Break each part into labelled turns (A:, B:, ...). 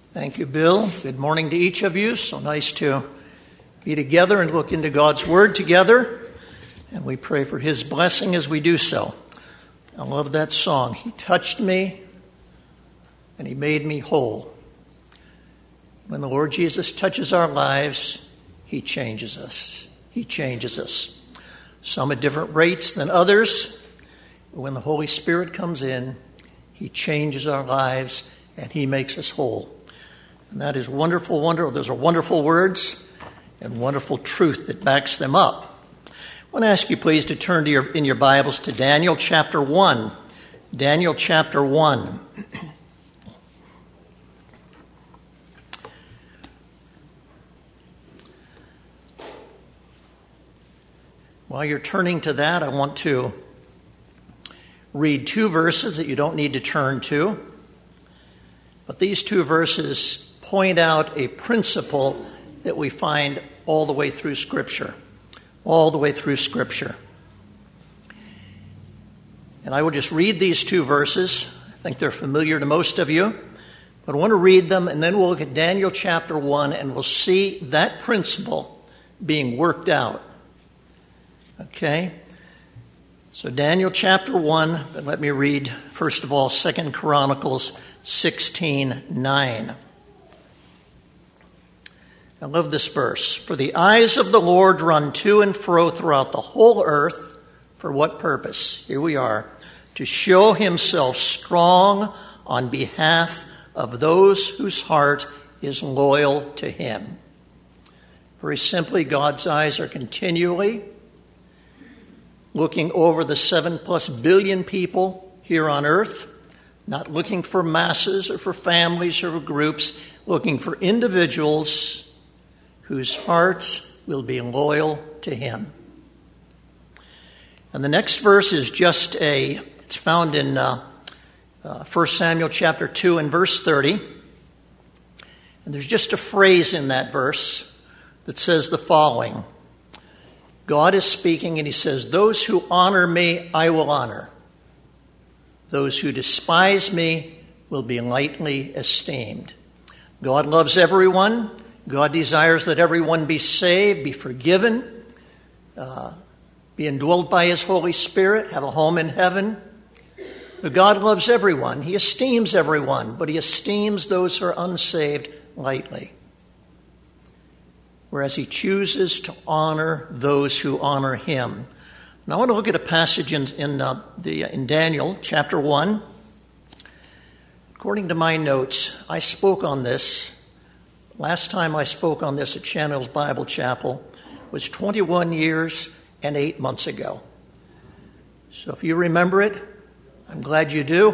A: Thank you, Bill. Good morning to each of you. So nice to be together and look into God's Word together. And we pray for His blessing as we do so. I love that song. He touched me and He made me whole. When the Lord Jesus touches our lives, He changes us. He changes us. Some at different rates than others. But when the Holy Spirit comes in, He changes our lives and He makes us whole. And that is wonderful. Those are wonderful words and wonderful truth that backs them up. I want to ask you, please, to turn to in your Bibles to Daniel chapter 1. Daniel chapter 1. While you're turning to that, I want to read two verses that you don't need to turn to. But these two verses point out a principle that we find all the way through Scripture. All the way through Scripture. And I will just read these two verses. I think they're familiar to most of you. But I want to read them, and then we'll look at Daniel chapter 1, and we'll see that principle being worked out. Okay? So Daniel chapter 1, but let me read, first of all, 2 Chronicles 16:9. I love this verse. For the eyes of the Lord run to and fro throughout the whole earth. For what purpose? Here we are. To show Himself strong on behalf of those whose heart is loyal to Him. Very simply, God's eyes are continually looking over the 7+ billion people here on earth, not looking for masses or for families or for groups, looking for individuals whose hearts will be loyal to Him. And the next verse is it's found in 1 Samuel chapter 2 and verse 30. And there's just a phrase in that verse that says the following. God is speaking and He says, those who honor me, I will honor. Those who despise me will be lightly esteemed. God loves everyone. God desires that everyone be saved, be forgiven, be indwelt by His Holy Spirit, have a home in heaven. But God loves everyone. He esteems everyone, but He esteems those who are unsaved lightly. Whereas He chooses to honor those who honor Him. Now I want to look at a passage in Daniel chapter 1. According to my notes, I spoke on this. Last time I spoke on this at Chandler's Bible Chapel was 21 years and 8 months ago. So if you remember it, I'm glad you do.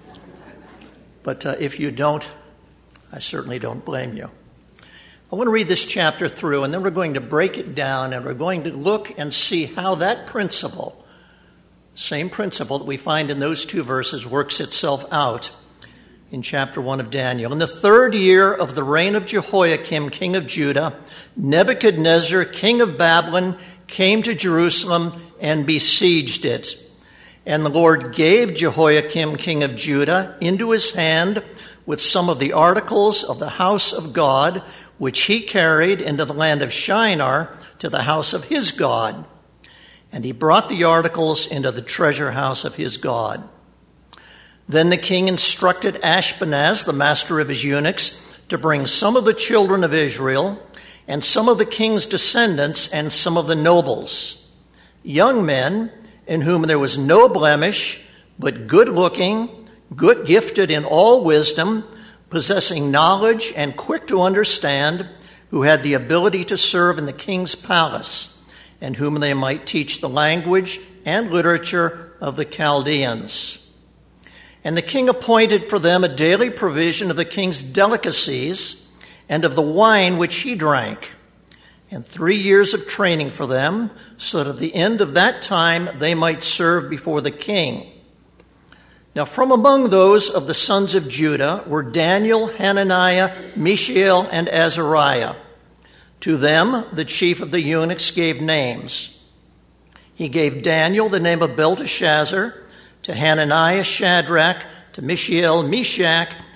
A: But if you don't, I certainly don't blame you. I want to read this chapter through, and then we're going to break it down, and we're going to look and see how that principle, same principle that we find in those two verses, works itself out in chapter 1 of Daniel. In the 3rd year of the reign of Jehoiakim, king of Judah, Nebuchadnezzar, king of Babylon, came to Jerusalem and besieged it. And the Lord gave Jehoiakim, king of Judah, into his hand with some of the articles of the house of God, which he carried into the land of Shinar to the house of his God. And he brought the articles into the treasure house of his God. Then the king instructed Ashpenaz, the master of his eunuchs, to bring some of the children of Israel and some of the king's descendants and some of the nobles, young men in whom there was no blemish, but good-looking, good gifted in all wisdom, possessing knowledge and quick to understand, who had the ability to serve in the king's palace, and whom they might teach the language and literature of the Chaldeans. And the king appointed for them a daily provision of the king's delicacies and of the wine which he drank, and 3 years of training for them, so that at the end of that time they might serve before the king. Now from among those of the sons of Judah were Daniel, Hananiah, Mishael, and Azariah. To them the chief of the eunuchs gave names. He gave Daniel the name of Belteshazzar, to Hananiah, Shadrach, to Mishael, Meshach,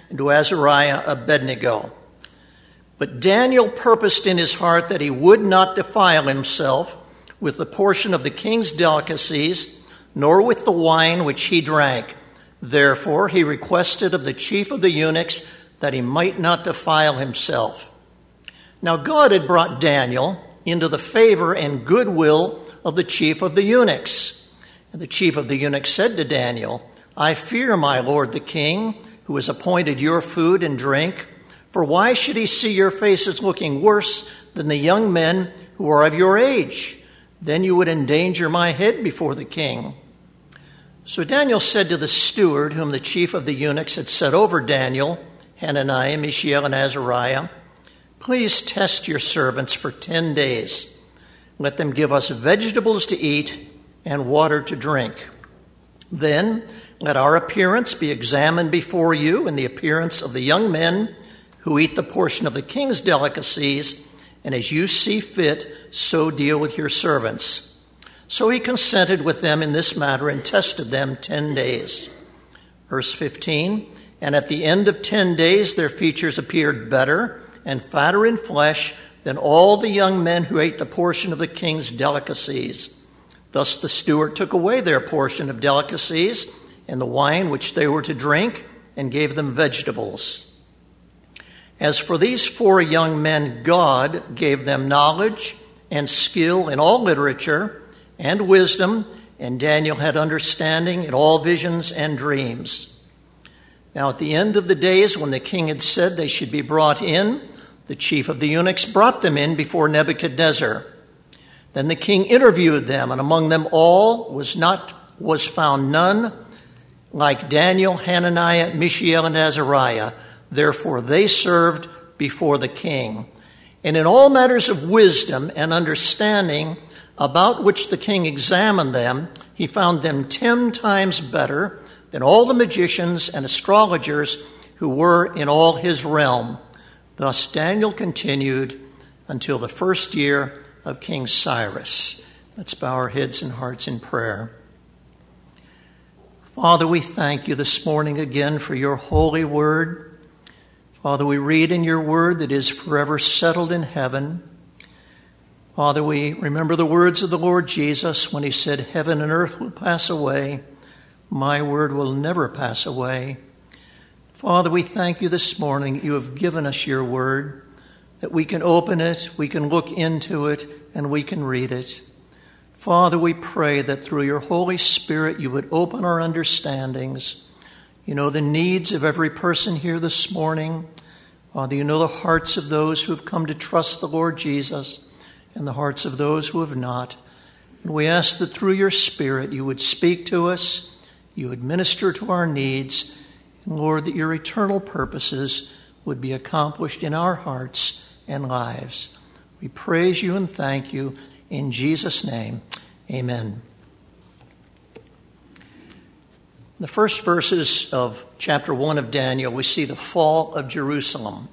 A: and to Azariah Abednego. But Daniel purposed in his heart that he would not defile himself with the portion of the king's delicacies, nor with the wine which he drank. Therefore he requested of the chief of the eunuchs that he might not defile himself. Now God had brought Daniel into the favor and goodwill of the chief of the eunuchs. And the chief of the eunuchs said to Daniel, I fear my lord the king, who has appointed your food and drink, for why should he see your faces looking worse than the young men who are of your age? Then you would endanger my head before the king. So Daniel said to the steward, whom the chief of the eunuchs had set over Daniel, Hananiah, Mishael, and Azariah, please test your servants for 10 days. Let them give us vegetables to eat and water to drink. Then let our appearance be examined before you and the appearance of the young men who eat the portion of the king's delicacies, and as you see fit, so deal with your servants. So he consented with them in this matter and tested them 10 days. Verse 15, and at the end of 10 days their features appeared better and fatter in flesh than all the young men who ate the portion of the king's delicacies. Thus the steward took away their portion of delicacies and the wine which they were to drink, and gave them vegetables. As for these 4 young men, God gave them knowledge and skill in all literature and wisdom, and Daniel had understanding in all visions and dreams. Now at the end of the days, when the king had said they should be brought in, the chief of the eunuchs brought them in before Nebuchadnezzar. Then the king interviewed them, and among them all was found none like Daniel, Hananiah, Mishael, and Azariah. Therefore they served before the king. And in all matters of wisdom and understanding about which the king examined them, he found them 10 times better than all the magicians and astrologers who were in all his realm. Thus Daniel continued until the first year of King Cyrus. Let's bow our heads and hearts in prayer. Father, we thank you this morning again for your holy word. Father, we read in your word that is forever settled in heaven. Father, we remember the words of the Lord Jesus when he said, heaven and earth will pass away. My word will never pass away. Father, we thank you this morning you have given us your word, that we can open it, we can look into it, and we can read it. Father, we pray that through your Holy Spirit you would open our understandings. You know the needs of every person here this morning. Father, you know the hearts of those who have come to trust the Lord Jesus and the hearts of those who have not. And we ask that through your Spirit you would speak to us, you would minister to our needs, and Lord, that your eternal purposes would be accomplished in our hearts and lives. We praise you and thank you in Jesus' name. Amen. In the first verses of chapter 1 of Daniel, we see the fall of Jerusalem.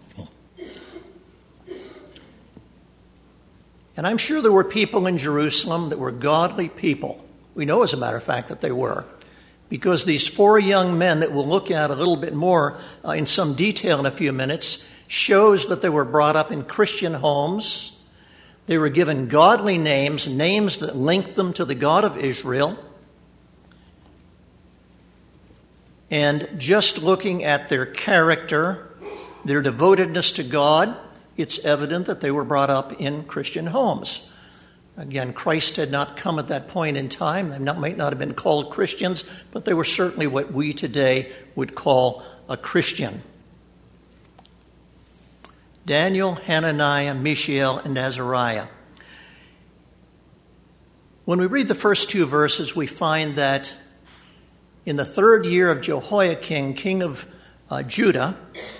A: And I'm sure there were people in Jerusalem that were godly people. We know, as a matter of fact, that they were. Because these 4 young men that we'll look at a little bit more in some detail in a few minutes shows that they were brought up in Christian homes. They were given godly names, names that linked them to the God of Israel. And just looking at their character, their devotedness to God, it's evident that they were brought up in Christian homes. Again, Christ had not come at that point in time. They might not have been called Christians, but they were certainly what we today would call a Christian. Daniel, Hananiah, Mishael, and Azariah. When we read the first 2 verses, we find that in the 3rd year of Jehoiakim, king of Judah,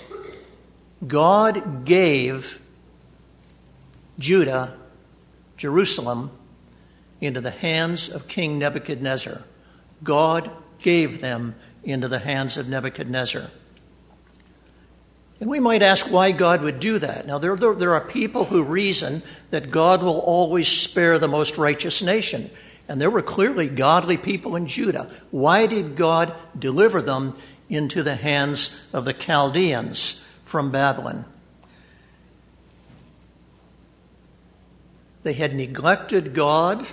A: God gave Judah, Jerusalem, into the hands of King Nebuchadnezzar. God gave them into the hands of Nebuchadnezzar. And we might ask why God would do that. Now, there are people who reason that God will always spare the most righteous nation. And there were clearly godly people in Judah. Why did God deliver them into the hands of the Chaldeans from Babylon. They had neglected God.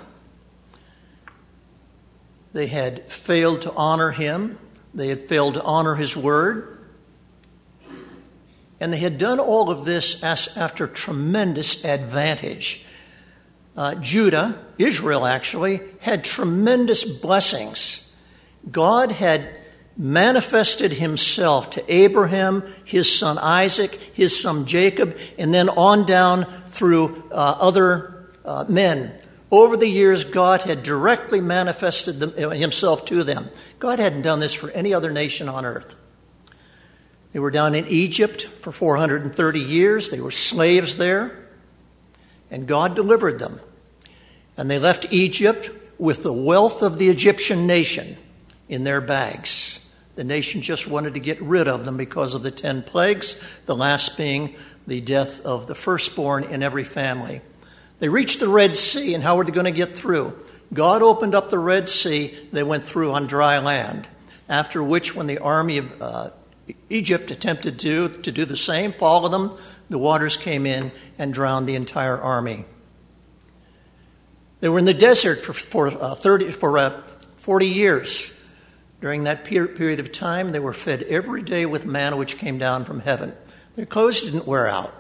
A: They had failed to honor him. They had failed to honor his word. And they had done all of this after tremendous advantage. Judah, Israel actually, had tremendous blessings. God had manifested himself to Abraham, his son Isaac, his son Jacob, and then on down through other men. Over the years, God had directly manifested himself to them. God hadn't done this for any other nation on earth. They were down in Egypt for 430 years. They were slaves there. And God delivered them. And they left Egypt with the wealth of the Egyptian nation in their bags. The nation just wanted to get rid of them because of the 10 plagues, the last being the death of the firstborn in every family. They reached the Red Sea, and how were they going to get through? God opened up the Red Sea. They went through on dry land, after which, when the army of Egypt attempted to do the same, follow them, the waters came in and drowned the entire army. They were in the desert for 40 years. During that period of time, they were fed every day with manna which came down from heaven. Their clothes didn't wear out.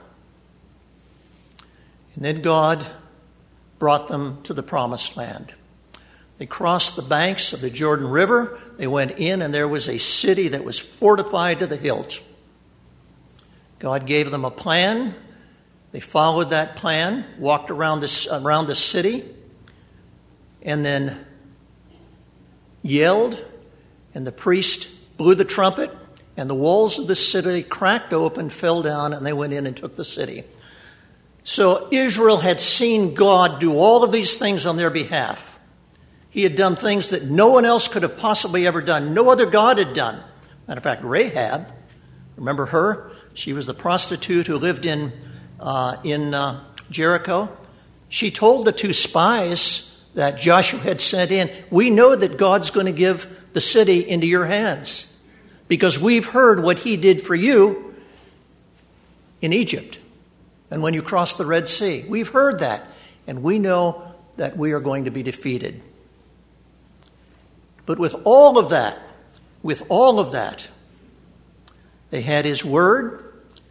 A: And then God brought them to the promised land. They crossed the banks of the Jordan River. They went in, and there was a city that was fortified to the hilt. God gave them a plan. They followed that plan, walked around the city, and then yelled, and the priest blew the trumpet, and the walls of the city cracked open, fell down, and they went in and took the city. So Israel had seen God do all of these things on their behalf. He had done things that no one else could have possibly ever done. No other God had done. Matter of fact, Rahab, remember her? She was the prostitute who lived in Jericho. She told the 2 spies that Joshua had sent in, "We know that God's going to give the city into your hands because we've heard what he did for you in Egypt and when you crossed the Red Sea. We've heard that, and we know that we are going to be defeated." But with all of that, they had his word.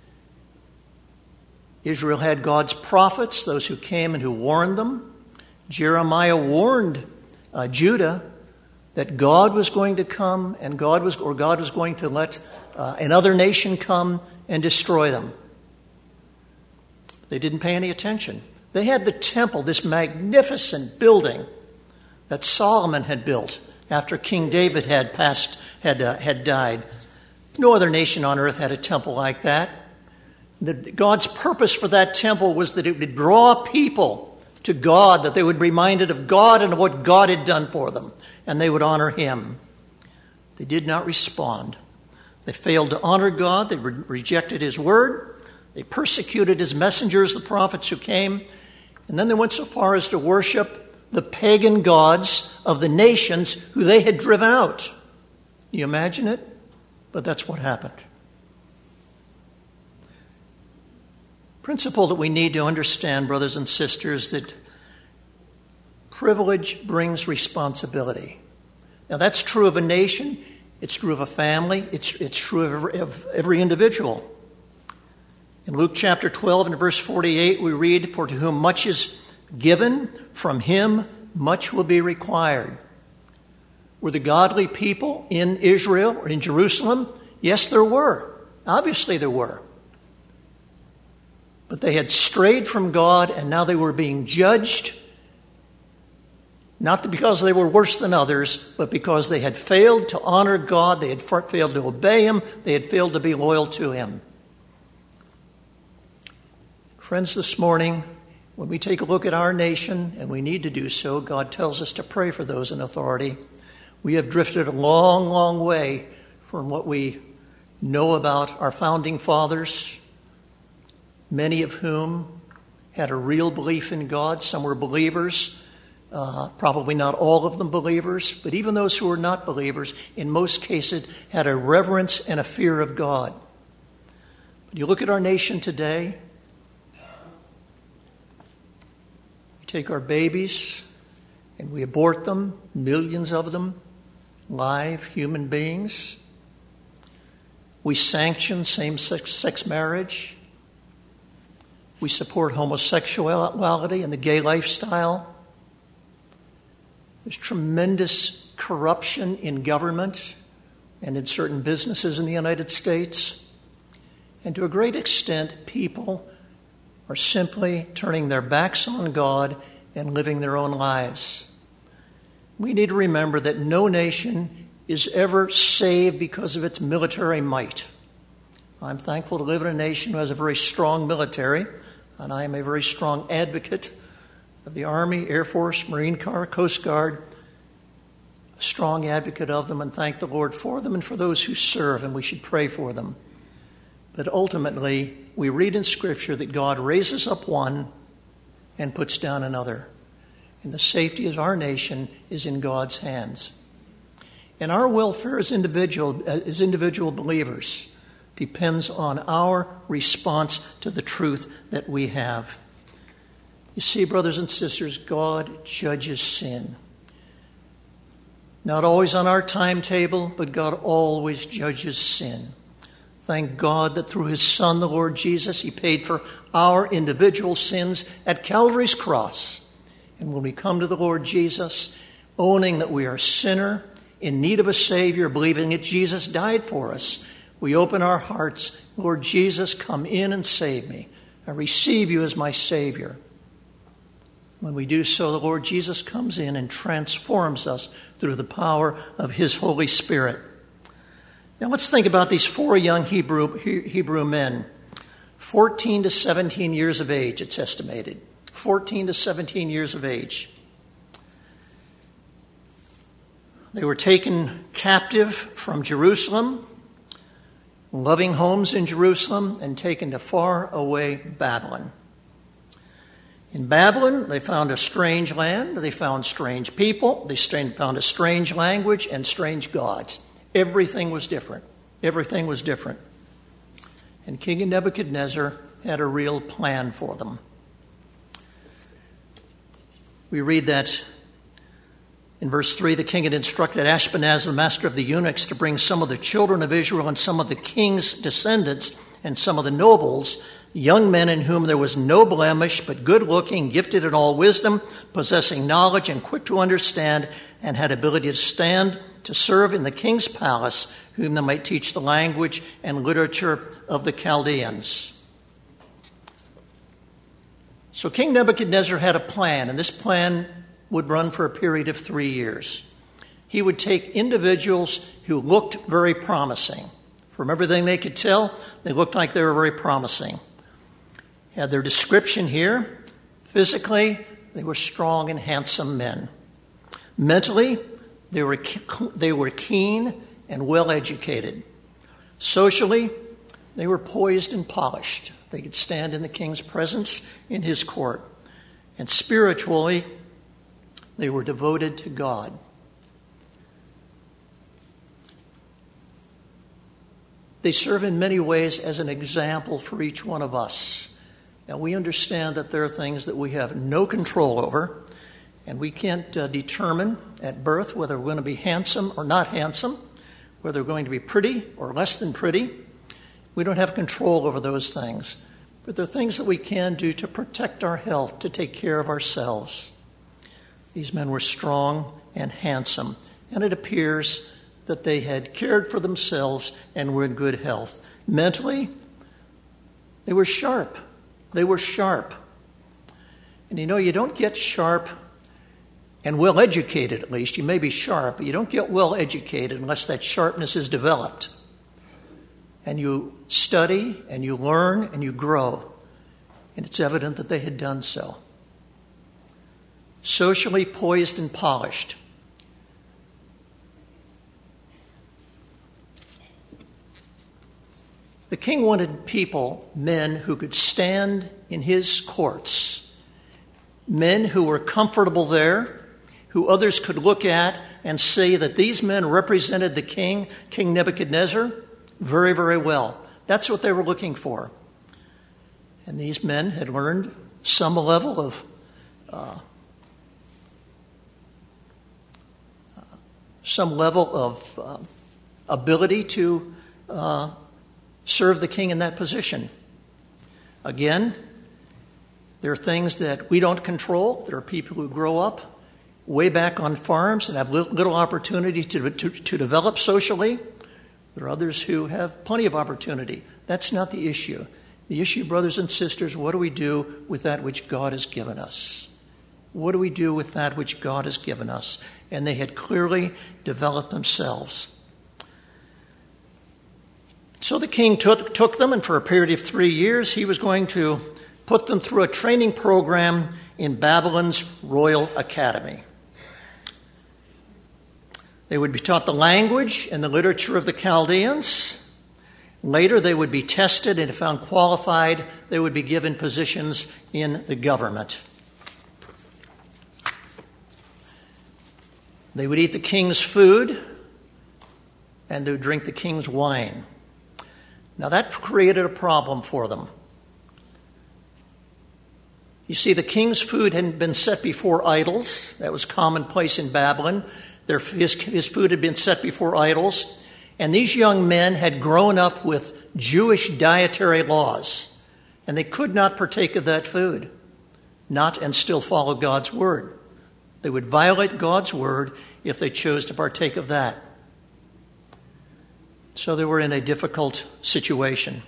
A: Israel had God's prophets, those who came and who warned them. Jeremiah warned Judah that God was going to come, and God was going to let another nation come and destroy them. They didn't pay any attention. They had the temple, this magnificent building that Solomon had built after King David had died. No other nation on earth had a temple like that. God's purpose for that temple was that it would draw people to God, that they would be reminded of God and of what God had done for them, and they would honor him. They did not respond. They failed to honor God. They rejected his word. They persecuted his messengers, the prophets who came, and then they went so far as to worship the pagan gods of the nations who they had driven out. You imagine it? But that's what happened. Principle that we need to understand, brothers and sisters, that privilege brings responsibility. Now that's true of a nation, it's true of a family, it's true of every individual. In Luke chapter 12 and verse 48 we read, "For to whom much is given, from him much will be required." Were the godly people in Israel or in Jerusalem? Yes, there were. Obviously there were. But they had strayed from God, and now they were being judged, not because they were worse than others, but because they had failed to honor God, they had failed to obey him, they had failed to be loyal to him. Friends, this morning, when we take a look at our nation, and we need to do so, God tells us to pray for those in authority. We have drifted a long, long way from what we know about our founding fathers, many of whom had a real belief in God. Some were believers, Probably not all of them believers, but even those who were not believers, in most cases, had a reverence and a fear of God. But you look at our nation today, we take our babies and we abort them, millions of them, live human beings. We sanction same-sex marriage. We support homosexuality and the gay lifestyle. There's tremendous corruption in government and in certain businesses in the United States. And to a great extent, people are simply turning their backs on God and living their own lives. We need to remember that no nation is ever saved because of its military might. I'm thankful to live in a nation who has a very strong military, and I am a very strong advocate of the Army, Air Force, Marine Corps, Coast Guard, a strong advocate of them, and thank the Lord for them and for those who serve, and we should pray for them. But ultimately, we read in Scripture that God raises up one and puts down another. And the safety of our nation is in God's hands. And our welfare as individual believers depends on our response to the truth that we have. You see, brothers and sisters, God judges sin. Not always on our timetable, but God always judges sin. Thank God that through His Son, the Lord Jesus, He paid for our individual sins at Calvary's cross. And when we come to the Lord Jesus, owning that we are a sinner, in need of a Savior, believing that Jesus died for us, we open our hearts, Lord Jesus, come in and save me. I receive you as my Savior. When we do so, the Lord Jesus comes in and transforms us through the power of His Holy Spirit. Now let's think about these 4 young Hebrew men, 14 to 17 years of age, it's estimated. 14 to 17 years of age. They were taken captive from Jerusalem, loving homes in Jerusalem, and taken to far away Babylon. In Babylon, they found a strange land, they found strange people, they found a strange language and strange gods. Everything was different. Everything was different. And King Nebuchadnezzar had a real plan for them. We read that in verse 3, the king had instructed Ashpenaz, the master of the eunuchs, to bring some of the children of Israel and some of the king's descendants and some of the nobles, young men in whom there was no blemish, but good-looking, gifted in all wisdom, possessing knowledge and quick to understand, and had ability to stand to serve in the king's palace, whom they might teach the language and literature of the Chaldeans. So King Nebuchadnezzar had a plan, and this plan would run for a period of 3 years. He would take individuals who looked very promising. From everything they could tell, they looked like they were very promising. Had their description here. Physically, they were strong and handsome men. Mentally, they were keen and well-educated. Socially, they were poised and polished. They could stand in the king's presence in his court. And spiritually, they were devoted to God. They serve in many ways as an example for each one of us. Now, we understand that there are things that we have no control over, and we can't determine at birth whether we're going to be handsome or not handsome, whether we're going to be pretty or less than pretty. We don't have control over those things. But there are things that we can do to protect our health, to take care of ourselves. These men were strong and handsome, and it appears that they had cared for themselves and were in good health. Mentally, they were sharp. They were sharp. And you know, you don't get sharp and well-educated, at least. You may be sharp, but you don't get well-educated unless that sharpness is developed. And you study, and you learn, and you grow. And it's evident that they had done so. Socially poised and polished. The king wanted people, men who could stand in his courts, men who were comfortable there, who others could look at and say that these men represented the king, King Nebuchadnezzar, very, very well. That's what they were looking for. And these men had learned some level of ability to serve the king in that position. Again, there are things that we don't control. There are people who grow up way back on farms and have little opportunity to develop socially. There are others who have plenty of opportunity. That's not the issue. The issue, brothers and sisters, what do we do with that which God has given us? What do we do with that which God has given us? And they had clearly developed themselves. So the king took them, and for a period of 3 years, he was going to put them through a training program in Babylon's Royal Academy. They would be taught the language and the literature of the Chaldeans. Later, they would be tested, and if found qualified, they would be given positions in the government. They would eat the king's food, and they would drink the king's wine. Now, that created a problem for them. You see, the king's food hadn't been set before idols. That was commonplace in Babylon. His food had been set before idols. And these young men had grown up with Jewish dietary laws. And they could not partake of that food, not and still follow God's word. They would violate God's word if they chose to partake of that. So they were in a difficult situation.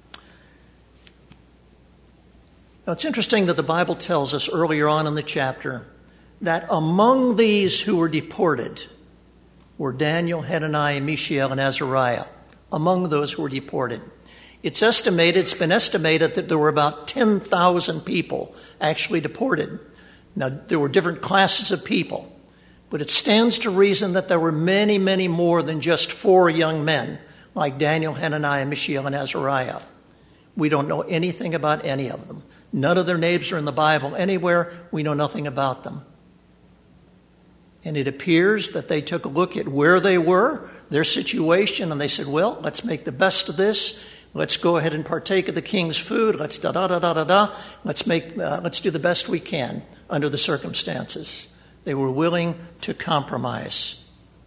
A: Now, it's interesting that the Bible tells us earlier on in the chapter that among these who were deported were Daniel, Hananiah, Mishael, and Azariah, among those who were deported. It's been estimated that there were about 10,000 people actually deported. Now, there were different classes of people, but it stands to reason that there were many, many more than just 4 young men like Daniel, Hananiah, Mishael, and Azariah. We don't know anything about any of them. None of their names are in the Bible anywhere. We know nothing about them. And it appears that they took a look at where they were, their situation, and they said, well, let's make the best of this. Let's go ahead and partake of the king's food. Let's da-da-da-da-da-da. Let's do the best we can under the circumstances. They were willing to compromise.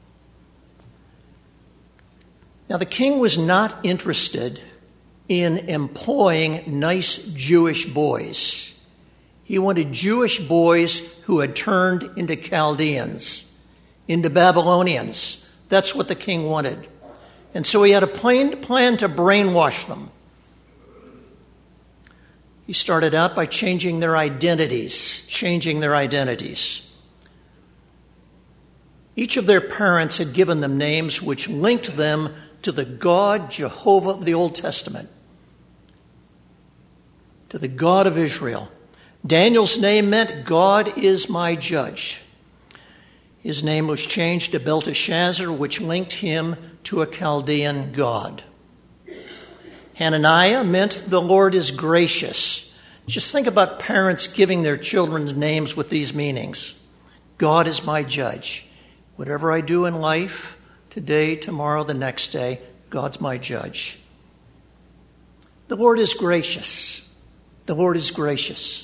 A: Now, the king was not interested in employing nice Jewish boys. He wanted Jewish boys who had turned into Chaldeans, into Babylonians. That's what the king wanted. And so he had a plan to brainwash them. He started out by changing their identities. Each of their parents had given them names which linked them to the God, Jehovah of the Old Testament, to the God of Israel. Daniel's name meant God is my judge. His name was changed to Belteshazzar, which linked him to a Chaldean god. Hananiah meant the Lord is gracious. Just think about parents giving their children's names with these meanings. God is my judge. Whatever I do in life, today, tomorrow, the next day, God's my judge. The Lord is gracious. The Lord is gracious.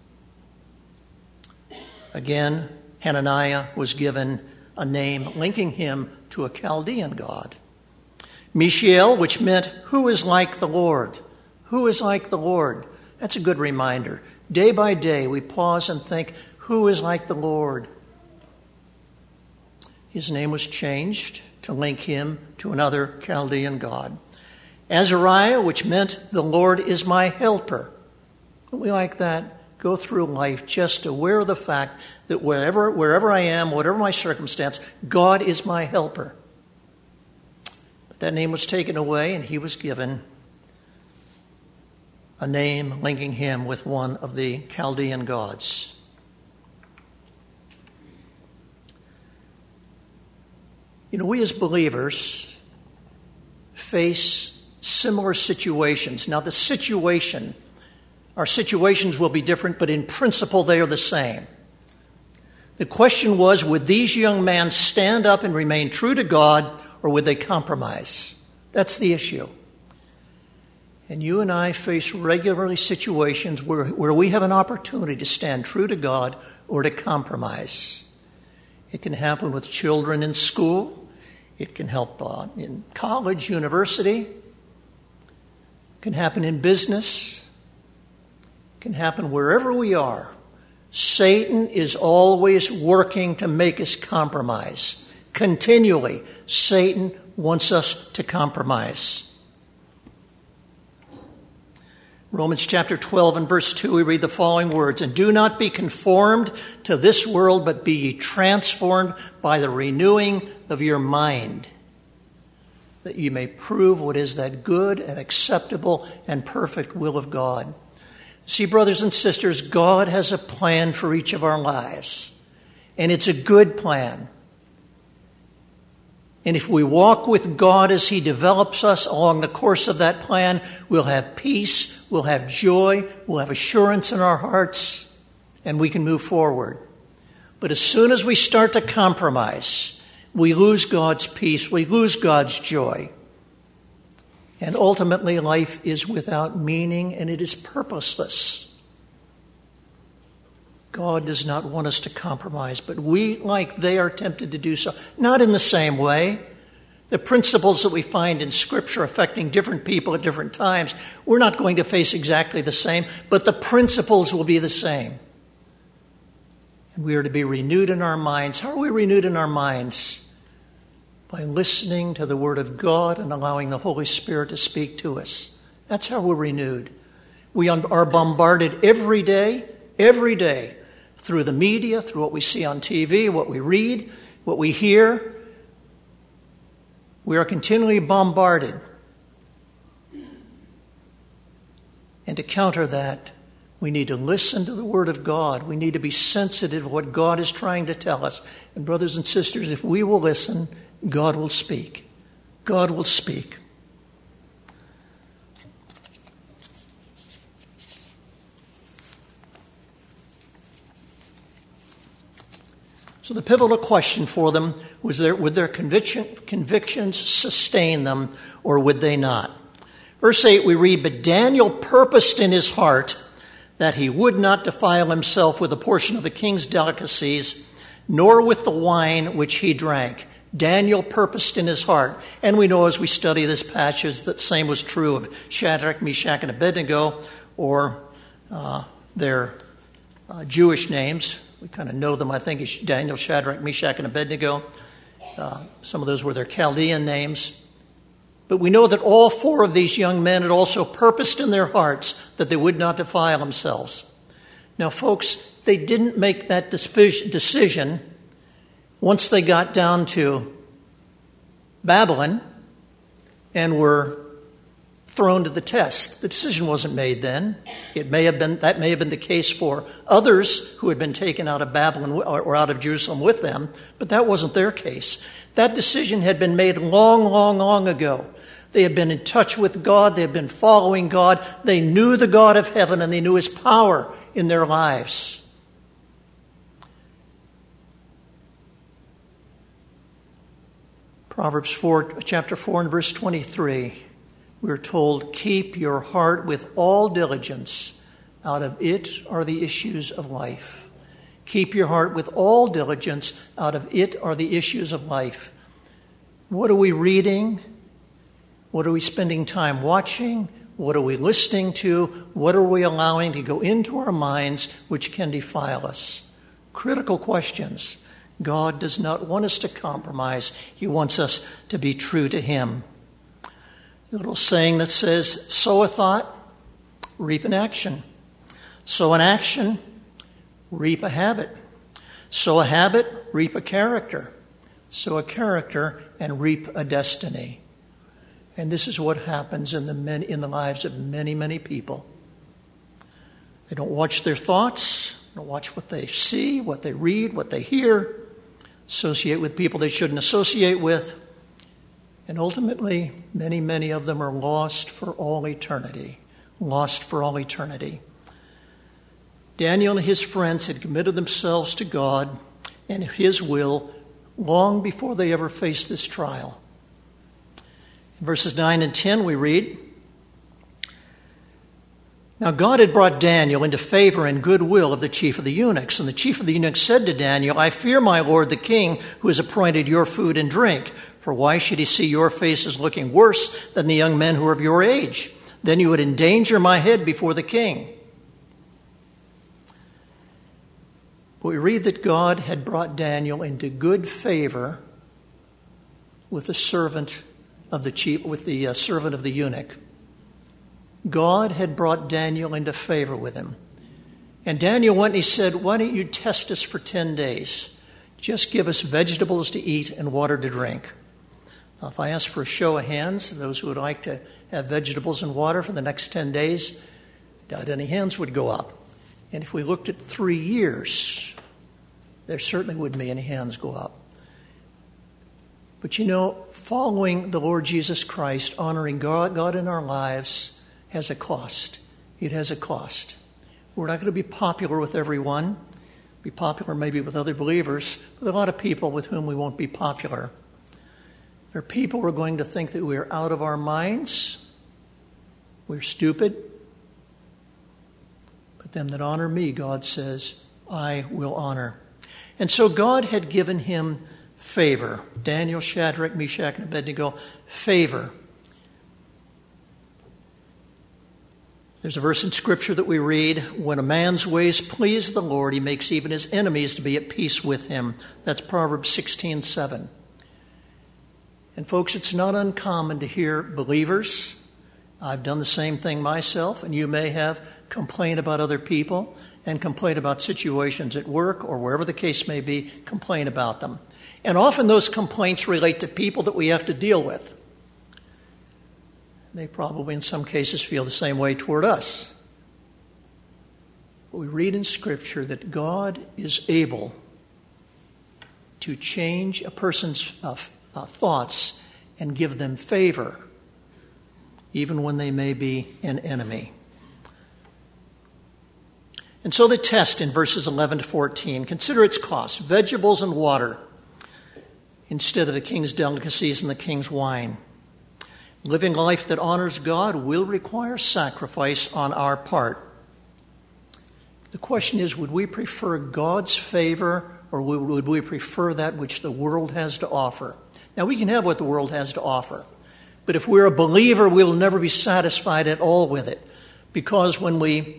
A: Again, Hananiah was given a name linking him to a Chaldean god. Mishael, which meant, who is like the Lord? Who is like the Lord? That's a good reminder. Day by day, we pause and think, who is like the Lord? His name was changed to link him to another Chaldean god. Azariah, which meant, the Lord is my helper. We like that. Go through life just aware of the fact that wherever I am, whatever my circumstance, God is my helper. But that name was taken away, and he was given a name linking him with one of the Chaldean gods. You know, we as believers face similar situations. Now, our situations will be different, but in principle they are the same. The question was, would these young men stand up and remain true to God, or would they compromise? That's the issue. And you and I face regularly situations where we have an opportunity to stand true to God or to compromise. It can happen with children in school. It can help in college, university. It can happen in business. It can happen wherever we are. Satan is always working to make us compromise. Continually, Satan wants us to compromise. Romans chapter 12 and verse 2, we read the following words, "And do not be conformed to this world, but be ye transformed by the renewing of your mind, that ye may prove what is that good and acceptable and perfect will of God." See, brothers and sisters, God has a plan for each of our lives, and it's a good plan. And if we walk with God as He develops us along the course of that plan, we'll have peace, we'll have joy, we'll have assurance in our hearts, and we can move forward. But as soon as we start to compromise, we lose God's peace, we lose God's joy. And ultimately, life is without meaning and it is purposeless. God does not want us to compromise, but we, like they, are tempted to do so. Not in the same way. The principles that we find in Scripture affecting different people at different times, we're not going to face exactly the same, but the principles will be the same. And we are to be renewed in our minds. How are we renewed in our minds? By listening to the Word of God and allowing the Holy Spirit to speak to us. That's how we're renewed. We are bombarded every day, through the media, through what we see on TV, what we read, what we hear. We are continually bombarded. And to counter that, we need to listen to the Word of God. We need to be sensitive to what God is trying to tell us. And brothers and sisters, if we will listen, God will speak. God will speak. So the pivotal question for them was, would their convictions sustain them, or would they not? Verse 8 we read, "But Daniel purposed in his heart that he would not defile himself with a portion of the king's delicacies, nor with the wine which he drank." Daniel purposed in his heart. And we know as we study this passage that the same was true of Shadrach, Meshach, and Abednego, or their Jewish names. We kind of know them, I think, as Daniel, Shadrach, Meshach, and Abednego. Some of those were their Chaldean names. But we know that all four of these young men had also purposed in their hearts that they would not defile themselves. Now, folks, they didn't make that decision once they got down to Babylon and were thrown to the test. The decision wasn't made then. That may have been the case for others who had been taken out of Babylon or out of Jerusalem with them, but that wasn't their case. That decision had been made long ago. They had been in touch with God. They had been following God. They knew the God of heaven, and they knew His power in their lives. Proverbs 4, chapter 4 and verse 23, we're told, "Keep your heart with all diligence. Out of it are the issues of life." Keep your heart with all diligence. Out of it are the issues of life. What are we reading? What are we spending time watching? What are we listening to? What are we allowing to go into our minds which can defile us? Critical questions. God does not want us to compromise. He wants us to be true to Him. A little saying that says, sow a thought, reap an action. Sow an action, reap a habit. Sow a habit, reap a character. Sow a character, and reap a destiny. And this is what happens in the lives of many people. They don't watch their thoughts, they don't watch what they see, what they read, what they hear, associate with people they shouldn't associate with. And ultimately, many of them are lost for all eternity. Lost for all eternity. Daniel and his friends had committed themselves to God. and his will long before they ever faced this trial. In verses 9 and 10 we read, "Now God had brought Daniel into favor and goodwill of the chief of the eunuchs. And the chief of the eunuchs said to Daniel, 'I fear my lord the king, who has appointed your food and drink. For why should he see your faces looking worse than the young men who are of your age? Then you would endanger my head before the king.'" But we read that God had brought Daniel into good favor with the servant of the chief, servant of the eunuch. God had brought Daniel into favor with him. And Daniel went and he said, "Why don't you test us for 10 days? Just give us vegetables to eat and water to drink." Now, if I ask for a show of hands, those who would like to have vegetables and water for the next 10 days, not any hands would go up. And if we looked at 3 years, there certainly wouldn't be any hands go up. But you know, following the Lord Jesus Christ, honoring God in our lives, has a cost. It has a cost. We're not going to be popular with everyone, be popular maybe with other believers, but there are a lot of people with whom we won't be popular. There are people who are going to think that we are out of our minds, we're stupid. But them that honor me, God says, I will honor. And so God had given him favor. Daniel, Shadrach, Meshach, and Abednego, favor. There's a verse in Scripture that we read, "When a man's ways please the Lord, he makes even his enemies to be at peace with him." That's Proverbs 16:7. And folks, it's not uncommon to hear believers, I've done the same thing myself, and you may have, complain about other people and complain about situations at work or wherever the case may be, complain about them. And often those complaints relate to people that we have to deal with. They probably in some cases feel the same way toward us. But we read in Scripture that God is able to change a person's thoughts and give them favor, even when they may be an enemy. And so the test in verses 11 to 14, consider its cost, vegetables and water instead of the king's delicacies and the king's wine. Living life that honors God will require sacrifice on our part. The question is, would we prefer God's favor or would we prefer that which the world has to offer? Now, we can have what the world has to offer. But if we're a believer, we'll never be satisfied at all with it. Because when we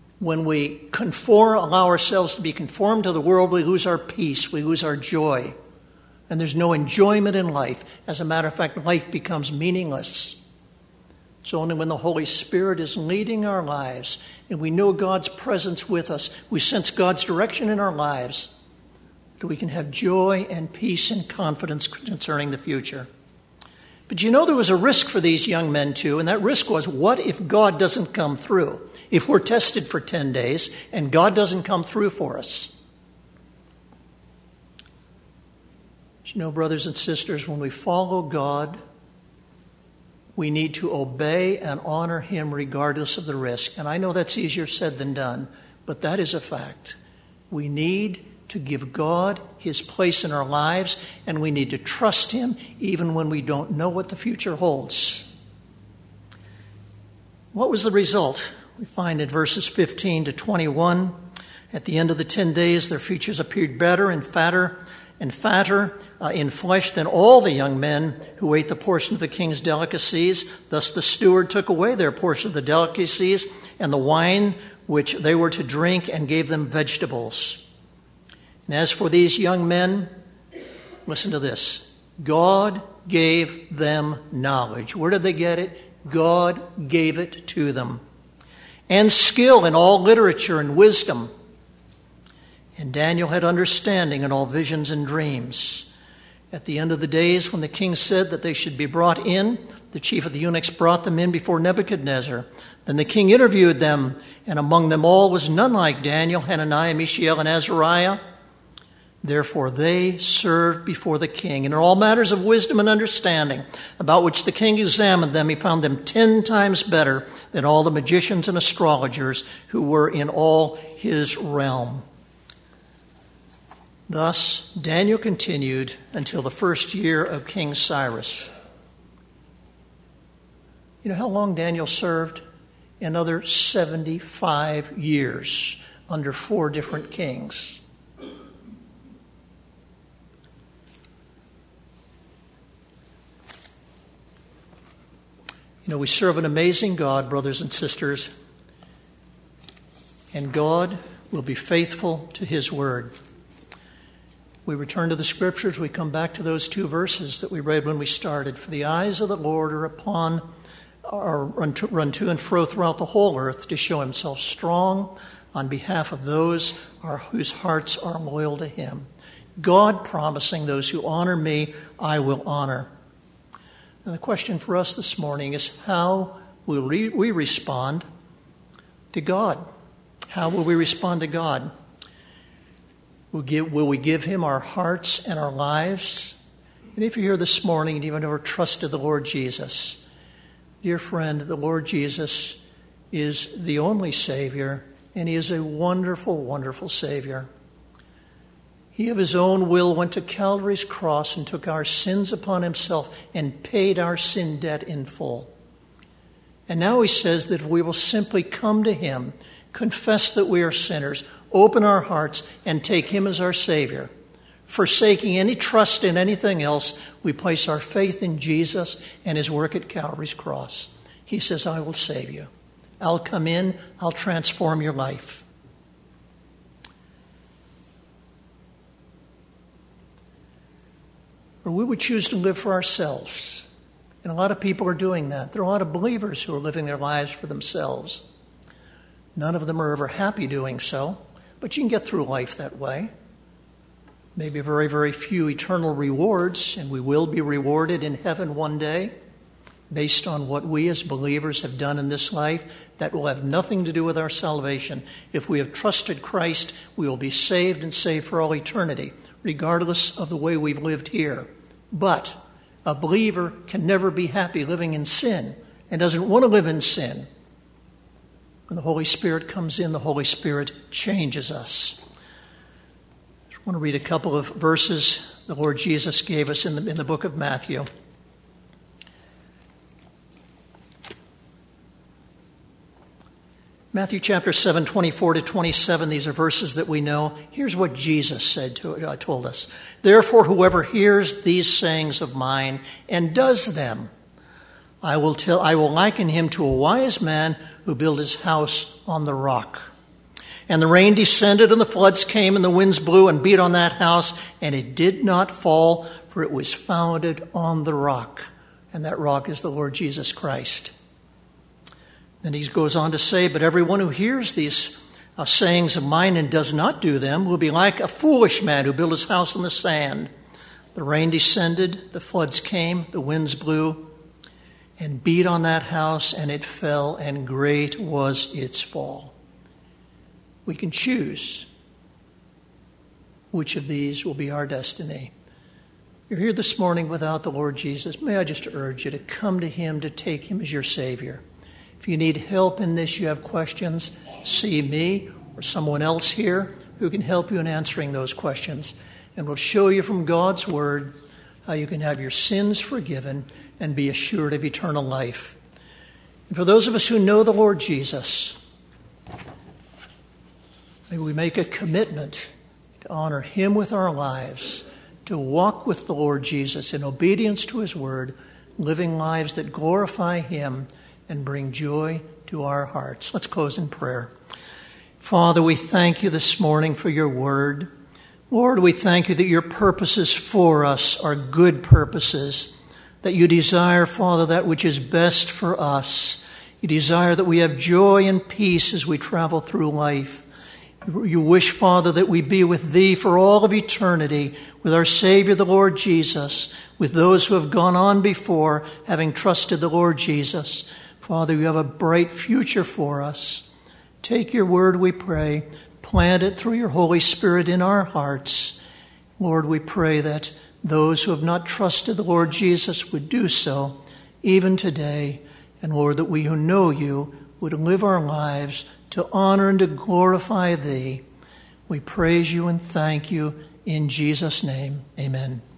A: allow ourselves to be conformed to the world, we lose our peace, we lose our joy. And there's no enjoyment in life. As a matter of fact, life becomes meaningless. It's only when the Holy Spirit is leading our lives and we know God's presence with us, we sense God's direction in our lives, that we can have joy and peace and confidence concerning the future. But you know, there was a risk for these young men too, and that risk was, what if God doesn't come through? If we're tested for 10 days and God doesn't come through for us? But you know, brothers and sisters, when we follow God, we need to obey and honor him regardless of the risk. And I know that's easier said than done, but that is a fact. We need to give God his place in our lives, and we need to trust him even when we don't know what the future holds. What was the result? We find in verses 15 to 21, at the end of the 10 days, their features appeared better and fatter in flesh than all the young men who ate the portion of the king's delicacies. Thus the steward took away their portion of the delicacies and the wine which they were to drink, and gave them vegetables. And as for these young men, listen to this. God gave them knowledge. Where did they get it? God gave it to them. And skill in all literature and wisdom. And Daniel had understanding in all visions and dreams. At the end of the days, when the king said that they should be brought in, the chief of the eunuchs brought them in before Nebuchadnezzar. Then the king interviewed them, and among them all was none like Daniel, Hananiah, Mishael, and Azariah. Therefore they served before the king. And in all matters of wisdom and understanding, about which the king examined them, he found them 10 times better than all the magicians and astrologers who were in all his realm. Thus, Daniel continued until the first year of King Cyrus. You know how long Daniel served? Another 75 years under 4 different kings. You know, we serve an amazing God, brothers and sisters, and God will be faithful to his word. We return to the scriptures. We come back to those 2 verses that we read when we started. For the eyes of the Lord run to and fro throughout the whole earth to show himself strong on behalf of those whose hearts are loyal to him. God promising, those who honor me, I will honor. And the question for us this morning is, how will we respond to God? How will we respond to God? Will we give him our hearts and our lives? And if you're here this morning and you've never trusted the Lord Jesus, dear friend, the Lord Jesus is the only Savior, and he is a wonderful, wonderful Savior. He of his own will went to Calvary's cross and took our sins upon himself and paid our sin debt in full. And now he says that if we will simply come to him, confess that we are sinners, open our hearts, and take him as our Savior, forsaking any trust in anything else, we place our faith in Jesus and his work at Calvary's cross. He says, I will save you. I'll come in. I'll transform your life. Or we would choose to live for ourselves. And a lot of people are doing that. There are a lot of believers who are living their lives for themselves. None of them are ever happy doing so, but you can get through life that way. Maybe very, very few eternal rewards, and we will be rewarded in heaven one day based on what we as believers have done in this life. That will have nothing to do with our salvation. If we have trusted Christ, we will be saved and saved for all eternity, regardless of the way we've lived here. But a believer can never be happy living in sin and doesn't want to live in sin. When the Holy Spirit comes in, the Holy Spirit changes us. I want to read a couple of verses the Lord Jesus gave us in the book of Matthew. Matthew chapter 7, 24 to 27, these are verses that we know. Here's what Jesus told us. Therefore, whoever hears these sayings of mine and does them, I will liken him to a wise man who built his house on the rock. And the rain descended, and the floods came, and the winds blew and beat on that house, and it did not fall, for it was founded on the rock. And that rock is the Lord Jesus Christ. Then he goes on to say, but everyone who hears these sayings of mine and does not do them will be like a foolish man who built his house on the sand. The rain descended, the floods came, the winds blew, and beat on that house, and it fell, and great was its fall. We can choose which of these will be our destiny. You're here this morning without the Lord Jesus. May I just urge you to come to him, to take him as your Savior. If you need help in this, you have questions, see me or someone else here who can help you in answering those questions. And we'll show you from God's Word how you can have your sins forgiven and be assured of eternal life. And for those of us who know the Lord Jesus, may we make a commitment to honor him with our lives, to walk with the Lord Jesus in obedience to his word, living lives that glorify him and bring joy to our hearts. Let's close in prayer. Father, we thank you this morning for your word. Lord, we thank you that your purposes for us are good purposes, that you desire, Father, that which is best for us. You desire that we have joy and peace as we travel through life. You wish, Father, that we be with thee for all of eternity, with our Savior, the Lord Jesus, with those who have gone on before, having trusted the Lord Jesus. Father, you have a bright future for us. Take your word, we pray. Plant it through your Holy Spirit in our hearts. Lord, we pray that those who have not trusted the Lord Jesus would do so even today. And Lord, that we who know you would live our lives to honor and to glorify thee. We praise you and thank you In Jesus' name, amen.